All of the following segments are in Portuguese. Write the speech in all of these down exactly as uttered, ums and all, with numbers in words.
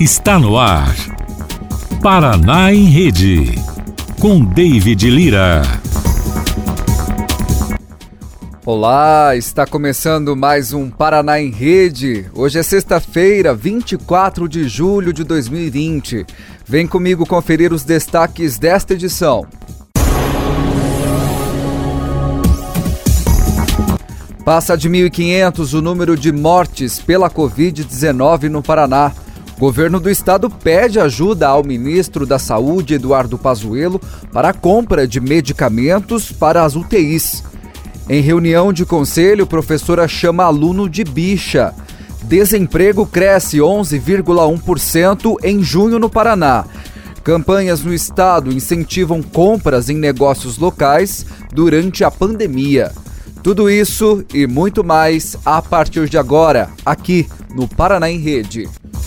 Está no ar. Paraná em Rede, com David Lira. Olá, está começando mais um Paraná em Rede. Hoje é sexta-feira, vinte e quatro de julho de dois mil e vinte. Vem comigo conferir os destaques desta edição. Passa de mil e quinhentos o número de mortes pela covid dezenove no Paraná. O governo do estado pede ajuda ao ministro da Saúde, Eduardo Pazuello, para a compra de medicamentos para as U T Is. Em reunião de conselho, professora chama aluno de bicha. Desemprego cresce onze vírgula um por cento em junho no Paraná. Campanhas no estado incentivam compras em negócios locais durante a pandemia. Tudo isso e muito mais a partir de agora, aqui no Paraná em Rede.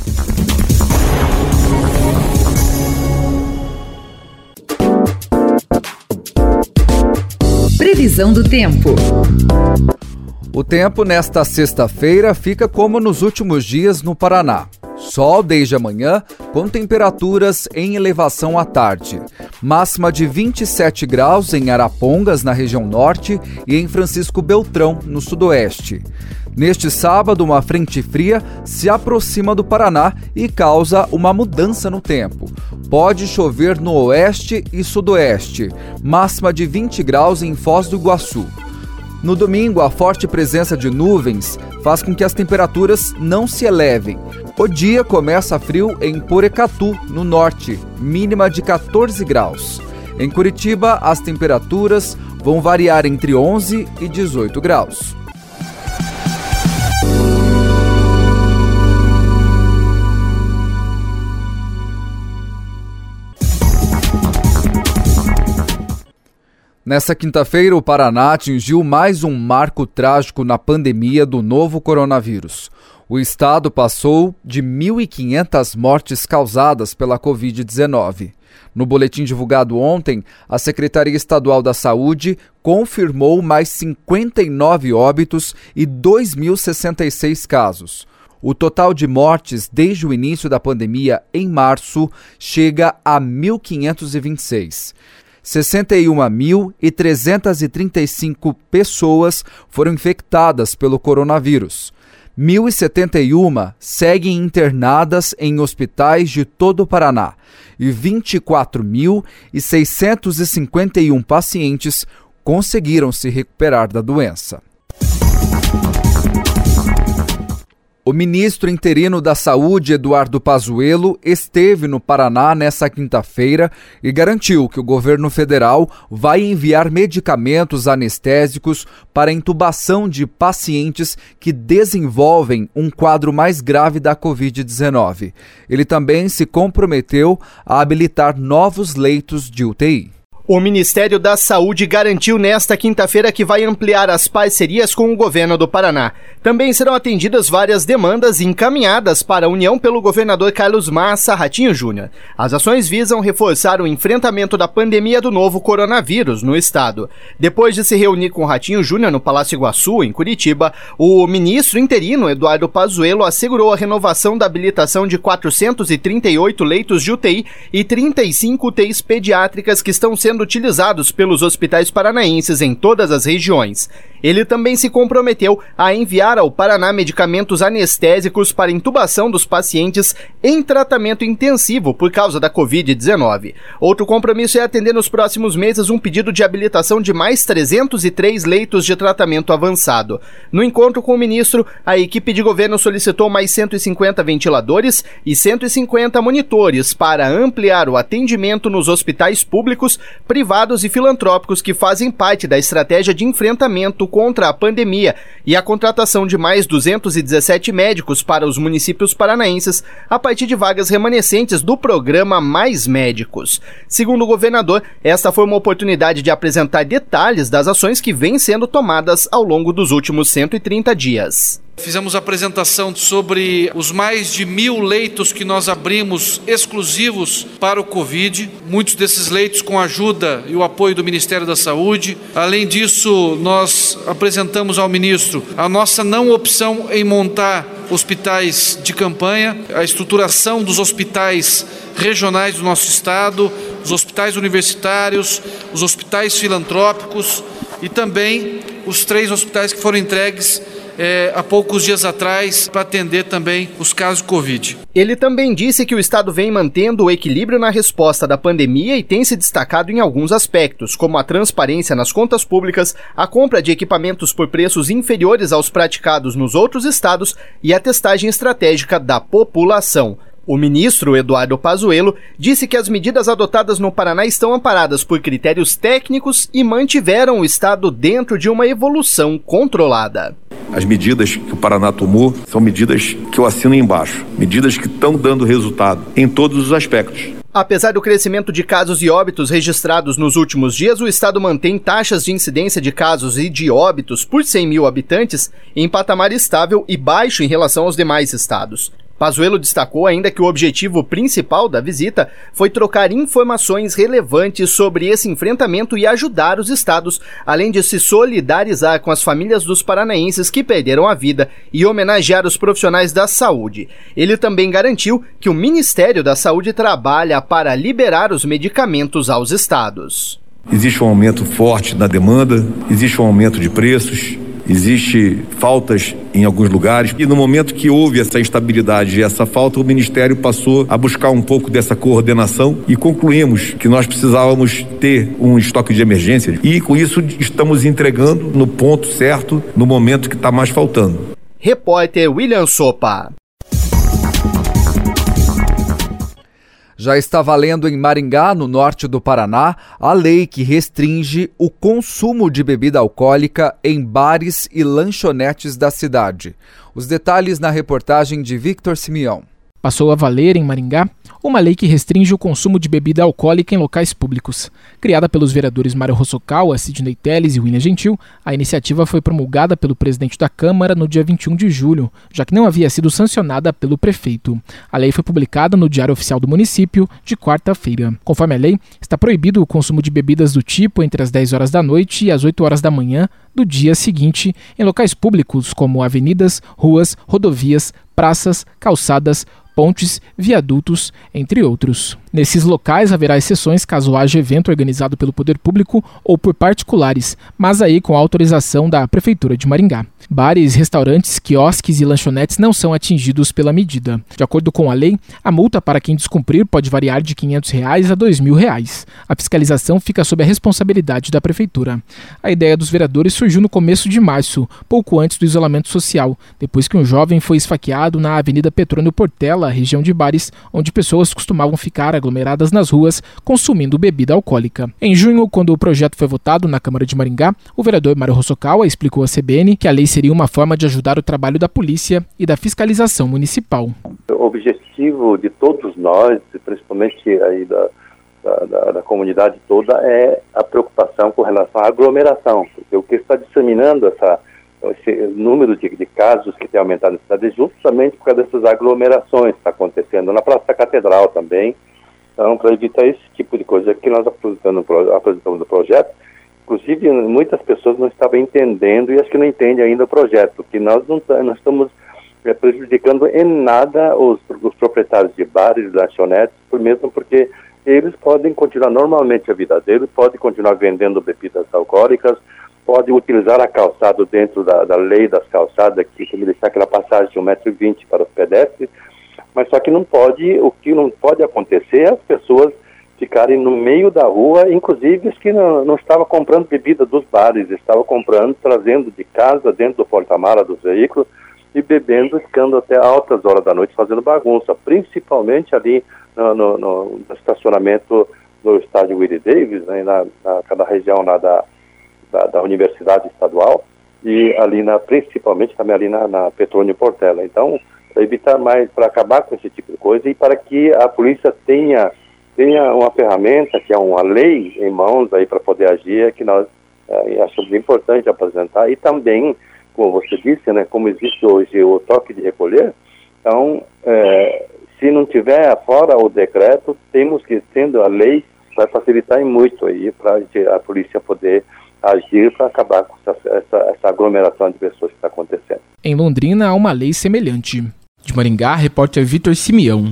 Previsão do tempo. O tempo nesta sexta-feira fica como nos últimos dias no Paraná. Sol desde amanhã, com temperaturas em elevação à tarde. Máxima de vinte e sete graus em Arapongas, na região norte, e em Francisco Beltrão, no sudoeste. Neste sábado, uma frente fria se aproxima do Paraná e causa uma mudança no tempo. Pode chover no oeste e sudoeste, máxima de vinte graus em Foz do Iguaçu. No domingo, a forte presença de nuvens faz com que as temperaturas não se elevem. O dia começa frio em Porecatu, no norte, mínima de quatorze graus. Em Curitiba, as temperaturas vão variar entre onze e dezoito graus. Nessa quinta-feira, o Paraná atingiu mais um marco trágico na pandemia do novo coronavírus. O estado passou de mil e quinhentas mortes causadas pela covid dezenove. No boletim divulgado ontem, a Secretaria Estadual da Saúde confirmou mais cinquenta e nove óbitos e dois mil e sessenta e seis casos. O total de mortes desde o início da pandemia, em março, chega a mil quinhentos e vinte e seis. sessenta e uma mil trezentas e trinta e cinco pessoas foram infectadas pelo coronavírus. mil e setenta e uma seguem internadas em hospitais de todo o Paraná e vinte e quatro mil seiscentos e cinquenta e um pacientes conseguiram se recuperar da doença. O ministro interino da Saúde, Eduardo Pazuello, esteve no Paraná nesta quinta-feira e garantiu que o governo federal vai enviar medicamentos anestésicos para a intubação de pacientes que desenvolvem um quadro mais grave da covid dezenove. Ele também se comprometeu a habilitar novos leitos de U T I. O Ministério da Saúde garantiu nesta quinta-feira que vai ampliar as parcerias com o governo do Paraná. Também serão atendidas várias demandas encaminhadas para a União pelo governador Carlos Massa Ratinho Júnior. As ações visam reforçar o enfrentamento da pandemia do novo coronavírus no estado. Depois de se reunir com Ratinho Júnior no Palácio Iguaçu, em Curitiba, o ministro interino Eduardo Pazuello assegurou a renovação da habilitação de quatrocentos e trinta e oito leitos de U T I e trinta e cinco U T Is pediátricas que estão sendo utilizados pelos hospitais paranaenses em todas as regiões. Ele também se comprometeu a enviar ao Paraná medicamentos anestésicos para intubação dos pacientes em tratamento intensivo por causa da covid dezenove. Outro compromisso é atender nos próximos meses um pedido de habilitação de mais trezentos e três leitos de tratamento avançado. No encontro com o ministro, a equipe de governo solicitou mais cento e cinquenta ventiladores e cento e cinquenta monitores para ampliar o atendimento nos hospitais públicos, privados e filantrópicos que fazem parte da estratégia de enfrentamento contra a pandemia e a contratação de mais duzentos e dezessete médicos para os municípios paranaenses a partir de vagas remanescentes do programa Mais Médicos. Segundo o governador, esta foi uma oportunidade de apresentar detalhes das ações que vêm sendo tomadas ao longo dos últimos cento e trinta dias. Fizemos a apresentação sobre os mais de mil leitos que nós abrimos exclusivos para o Covid, muitos desses leitos com a ajuda e o apoio do Ministério da Saúde. Além disso, nós apresentamos ao ministro a nossa não opção em montar hospitais de campanha, a estruturação dos hospitais regionais do nosso estado, os hospitais universitários, os hospitais filantrópicos e também os três hospitais que foram entregues É, há poucos dias atrás para atender também os casos de Covid. Ele também disse que o Estado vem mantendo o equilíbrio na resposta da pandemia e tem se destacado em alguns aspectos, como a transparência nas contas públicas, a compra de equipamentos por preços inferiores aos praticados nos outros estados e a testagem estratégica da população. O ministro Eduardo Pazuello disse que as medidas adotadas no Paraná estão amparadas por critérios técnicos e mantiveram o estado dentro de uma evolução controlada. As medidas que o Paraná tomou são medidas que eu assino embaixo, medidas que estão dando resultado em todos os aspectos. Apesar do crescimento de casos e óbitos registrados nos últimos dias, o estado mantém taxas de incidência de casos e de óbitos por cem mil habitantes em patamar estável e baixo em relação aos demais estados. Pazuello destacou ainda que o objetivo principal da visita foi trocar informações relevantes sobre esse enfrentamento e ajudar os estados, além de se solidarizar com as famílias dos paranaenses que perderam a vida e homenagear os profissionais da saúde. Ele também garantiu que o Ministério da Saúde trabalha para liberar os medicamentos aos estados. Existe um aumento forte na demanda, existe um aumento de preços, existe faltas em alguns lugares e no momento que houve essa instabilidade e essa falta, o Ministério passou a buscar um pouco dessa coordenação e concluímos que nós precisávamos ter um estoque de emergência e com isso estamos entregando no ponto certo, no momento que está mais faltando. Repórter William Sopa. Já está valendo em Maringá, no norte do Paraná, a lei que restringe o consumo de bebida alcoólica em bares e lanchonetes da cidade. Os detalhes na reportagem de Victor Simeão. Passou a valer em Maringá uma lei que restringe o consumo de bebida alcoólica em locais públicos. Criada pelos vereadores Mário Hosokawa, Sidney Telles e William Gentil, a iniciativa foi promulgada pelo presidente da Câmara no dia vinte e um de julho, já que não havia sido sancionada pelo prefeito. A lei foi publicada no Diário Oficial do Município de quarta-feira. Conforme a lei, está proibido o consumo de bebidas do tipo entre as dez horas da noite e as oito horas da manhã do dia seguinte em locais públicos como avenidas, ruas, rodovias, praças, calçadas, pontes, viadutos, entre outros. Nesses locais haverá exceções caso haja evento organizado pelo poder público ou por particulares, mas aí com autorização da Prefeitura de Maringá. Bares, restaurantes, quiosques e lanchonetes não são atingidos pela medida. De acordo com a lei, a multa para quem descumprir pode variar de quinhentos reais a dois mil reais. A fiscalização fica sob a responsabilidade da Prefeitura. A ideia dos vereadores surgiu no começo de março, pouco antes do isolamento social, depois que um jovem foi esfaqueado na Avenida Petrônio Portela, região de bares, onde pessoas costumavam ficar aglomeradas nas ruas consumindo bebida alcoólica. Em junho, quando o projeto foi votado na Câmara de Maringá, o vereador Mário Hosokawa explicou à C B N que a lei seria uma forma de ajudar o trabalho da polícia e da fiscalização municipal. O objetivo de todos nós, principalmente aí da, da, da comunidade toda, é a preocupação com relação à aglomeração, porque o que está disseminando essa esse número de, de casos que tem aumentado na cidade é justamente por causa dessas aglomerações que está acontecendo na Praça da Catedral também. Então, para evitar esse tipo de coisa que nós apresentamos, apresentamos no projeto, inclusive muitas pessoas não estavam entendendo e acho que não entendem ainda o projeto, que nós não, não estamos é, prejudicando em nada os, os proprietários de bares e lanchonetes, por mesmo porque eles podem continuar normalmente a vida deles, podem continuar vendendo bebidas alcoólicas, pode utilizar a calçada dentro da, da lei das calçadas, que tem que deixar aquela passagem de um metro e vinte para os pedestres, mas só que não pode, o que não pode acontecer é as pessoas ficarem no meio da rua, inclusive os que não, não estavam comprando bebida dos bares, estavam comprando, trazendo de casa, dentro do porta-mala dos veículos, e bebendo, ficando até altas horas da noite fazendo bagunça, principalmente ali no, no, no estacionamento do estádio Willie Davis, né, na, na, na região lá da Da, da Universidade Estadual e ali na, principalmente também ali na, na Petrônio Portela. Então, para evitar mais, para acabar com esse tipo de coisa e para que a polícia tenha, tenha uma ferramenta, que é uma lei em mãos aí para poder agir, que nós é, achamos importante apresentar. E também, como você disse, né, como existe hoje o toque de recolher, então, é, se não tiver fora o decreto, temos que, tendo a lei, vai facilitar muito aí para a polícia poder agir para acabar com essa, essa, essa aglomeração de pessoas que está acontecendo. Em Londrina, há uma lei semelhante. De Maringá, repórter Vitor Simeão.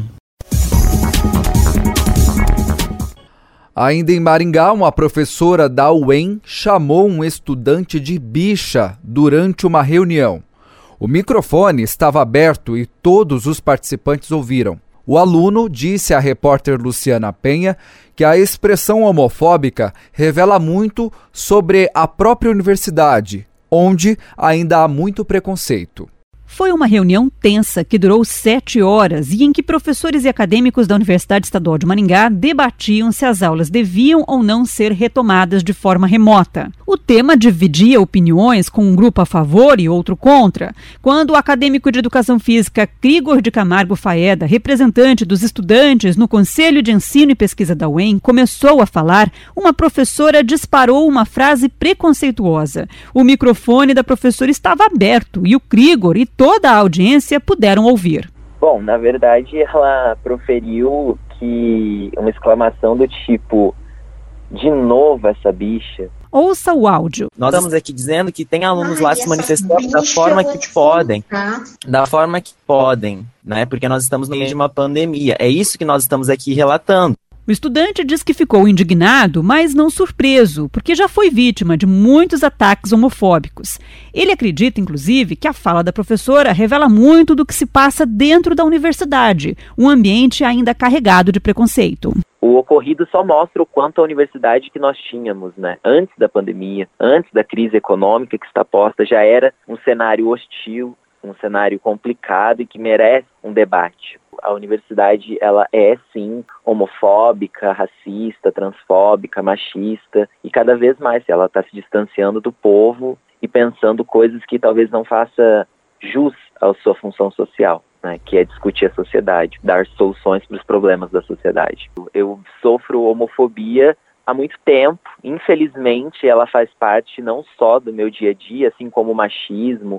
Ainda em Maringá, uma professora da U E M chamou um estudante de bicha durante uma reunião. O microfone estava aberto e todos os participantes ouviram. O aluno disse à repórter Luciana Penha que a expressão homofóbica revela muito sobre a própria universidade, onde ainda há muito preconceito. Foi uma reunião tensa que durou sete horas e em que professores e acadêmicos da Universidade Estadual de Maringá debatiam se as aulas deviam ou não ser retomadas de forma remota. O tema dividia opiniões com um grupo a favor e outro contra. Quando o acadêmico de Educação Física Krigor de Camargo Faeda, representante dos estudantes no Conselho de Ensino e Pesquisa da U E M, começou a falar, uma professora disparou uma frase preconceituosa. O microfone da professora estava aberto e o Krigor e toda a audiência puderam ouvir. Bom, na verdade ela proferiu que uma exclamação do tipo, de novo essa bicha. Ouça o áudio. Nós estamos aqui dizendo que tem alunos Ai, lá se manifestando da forma que podem, da forma que podem, né? Porque nós estamos no meio de uma pandemia. É isso que nós estamos aqui relatando. O estudante diz que ficou indignado, mas não surpreso, porque já foi vítima de muitos ataques homofóbicos. Ele acredita, inclusive, que a fala da professora revela muito do que se passa dentro da universidade, um ambiente ainda carregado de preconceito. O ocorrido só mostra o quanto a universidade que nós tínhamos, né, antes da pandemia, antes da crise econômica que está posta, já era um cenário hostil, um cenário complicado e que merece um debate. A universidade, ela é sim homofóbica, racista, transfóbica, machista e cada vez mais ela está se distanciando do povo e pensando coisas que talvez não faça jus à sua função social, né, que é discutir a sociedade, dar soluções para os problemas da sociedade. Eu sofro homofobia há muito tempo, infelizmente ela faz parte não só do meu dia a dia, assim como o machismo,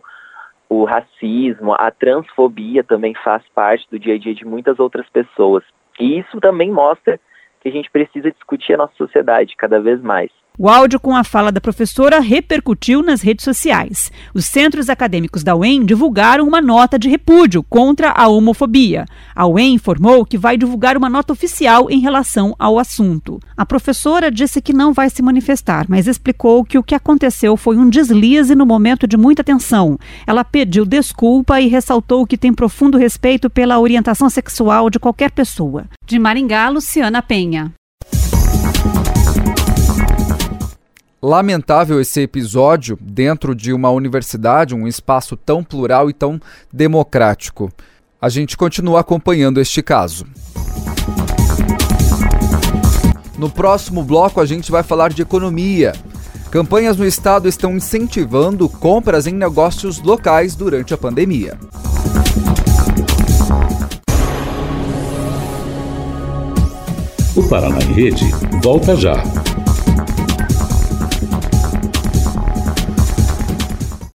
o racismo, a transfobia também faz parte do dia a dia de muitas outras pessoas. E isso também mostra que a gente precisa discutir a nossa sociedade cada vez mais. O áudio com a fala da professora repercutiu nas redes sociais. Os centros acadêmicos da U E M divulgaram uma nota de repúdio contra a homofobia. A U E M informou que vai divulgar uma nota oficial em relação ao assunto. A professora disse que não vai se manifestar, mas explicou que o que aconteceu foi um deslize no momento de muita tensão. Ela pediu desculpa e ressaltou que tem profundo respeito pela orientação sexual de qualquer pessoa. De Maringá, Luciana Penha. Lamentável esse episódio dentro de uma universidade, um espaço tão plural e tão democrático. A gente continua acompanhando este caso. No próximo bloco a gente vai falar de economia. Campanhas no estado estão incentivando compras em negócios locais durante a pandemia. O Paraná em Rede volta já.